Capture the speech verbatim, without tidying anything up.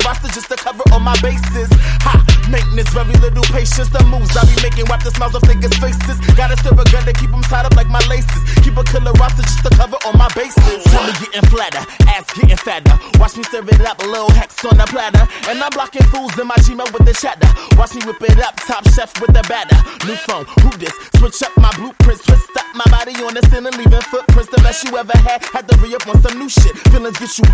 roster just to cover all my bases. Ha! Maintenance, very little patience. The moves I be making wipe the smiles off niggas' faces. Gotta serve a gun to keep them tied up like my laces. Keep a killer roster just to cover all my bases. Tummy getting flatter, ass getting fatter. Watch me serve it up, a little hex on the platter. And I'm blocking fools in my Gmail with the chatter. Watch me whip it up, top chef with the batter. New phone, who this? Switch up my blueprints, twist up my body on the ceiling, leaving footprints. The best you ever had, had to re-up on some new shit. Feelings get you